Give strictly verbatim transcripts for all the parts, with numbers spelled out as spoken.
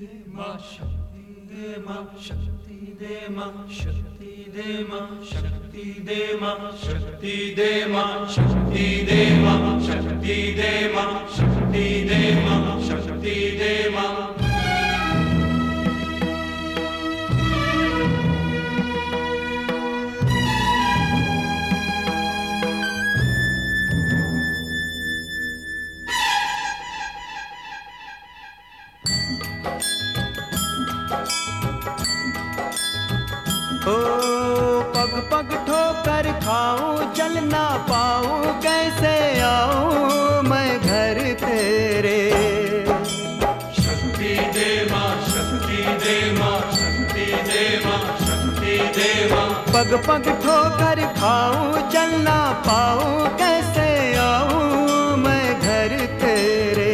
मां शक्ति दे मां शक्ति दे मां शक्ति दे मां शक्ति दे मां शक्ति दे मां शक्ति दे मां शक्ति दे मां शक्ति दे मां शक्ति दे मां ओ पग पग ठोकर खाऊं, चल ना पाऊं, कैसे आऊं मैं घर तेरे। शक्ति दे मां शक्ति दे मां शक्ति दे मां शक्ति दे मां पग पग ठोकर खाऊं, चल ना पाऊं, कैसे आऊं मैं घर तेरे।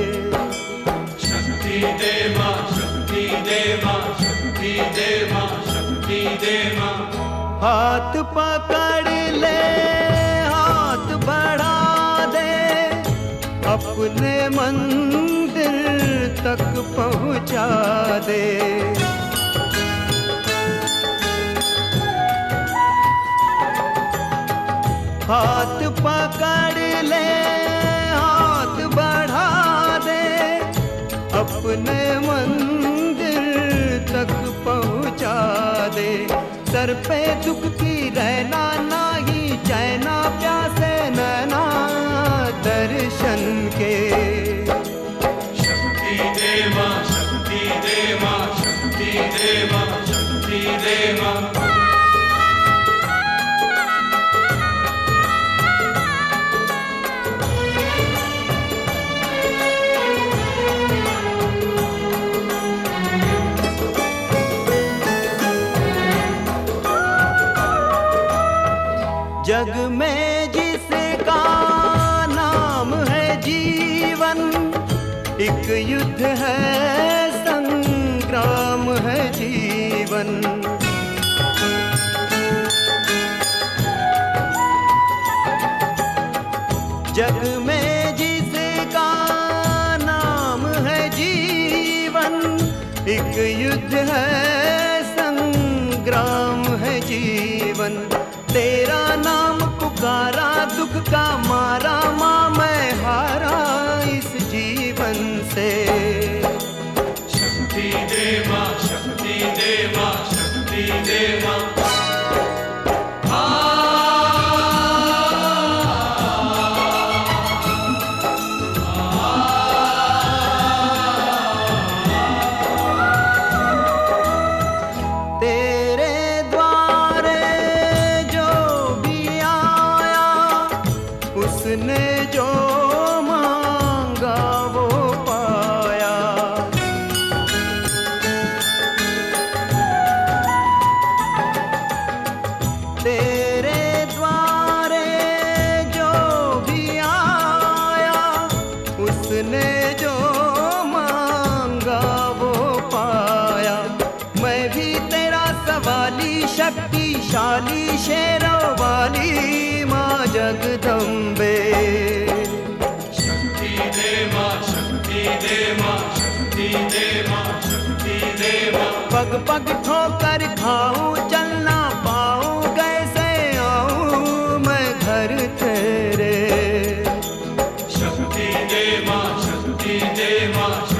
शक्ति दे मां शक्ति दे मां शक्ति दे मां शक्ति दे मां हाथ पकड़ ले, हाथ बढ़ा दे, अपने मंदिर तक पहुंचा दे। हाथ पकड़ ले, हाथ बढ़ा दे, अपने मंदिर तक पहुंचा दे। सर पे दुख की रहना नाही, चैना प्यासे नैना दर्शन के। शक्ति दे मां शक्ति दे मां शक्ति दे मां शक्ति दे मां जग में जिसका नाम है जीवन, एक युद्ध है, संग्राम है जीवन। जग में जिसका नाम है जीवन, एक युद्ध है, संग्राम है जीवन। तेरा नाम पुकारा, दुख का मारा, माँ मैं हारा इस जीवन से। शक्ति दे मां शक्ति दे मां शक्ति दे मां उसने जो मांगा वो पाया। तेरे द्वारे जो भी आया, उसने जो मांगा वो पाया। मैं भी तेरा सवाली, शक्तिशाली, शेरों वाली माँ जगदम्बे। शक्ति दे मां शक्ति दे मां शक्ति दे मां शक्ति दे मां पग पग ठोकर खाऊं, चल ना पाऊं, कैसे आऊं मैं घर तेरे। शक्ति दे मां शक्ति दे मां